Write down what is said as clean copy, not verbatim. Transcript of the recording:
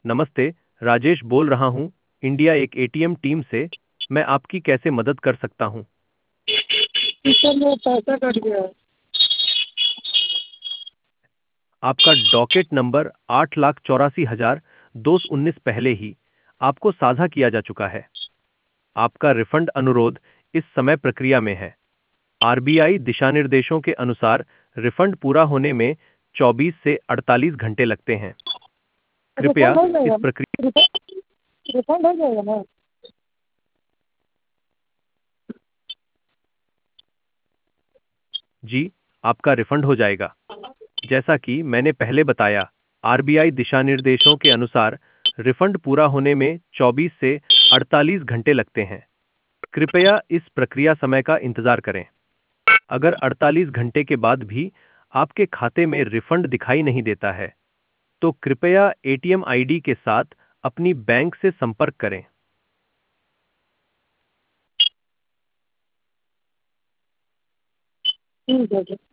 नमस्ते, राजेश बोल रहा हूँ, इंडिया एक एटीएम टीम से। मैं आपकी कैसे मदद कर सकता हूँ? सर मेरा पैसा कट गया है। आपका डॉकेट नंबर 8,84,219 पहले ही आपको साझा किया जा चुका है। आपका रिफंड अनुरोध इस समय प्रक्रिया में है। आरबीआई दिशानिर्देशों के अनुसार रिफंड पूरा होने में 24 से 48 घंटे लगते हैं। कृपया रिफंड हो इस जाएगा प्रक्रिया। रिफंड हो जाएगा ना? जी, आपका रिफंड हो जाएगा। जैसा कि मैंने पहले बताया, आरबीआई दिशानिर्देशों के अनुसार रिफंड पूरा होने में 24 से 48 घंटे लगते हैं। कृपया इस प्रक्रिया समय का इंतजार करें। अगर 48 घंटे के बाद भी आपके खाते में रिफंड दिखाई नहीं देता है, तो कृपया एटीएम आईडी के साथ अपनी बैंक से संपर्क करें। ठीक है सर।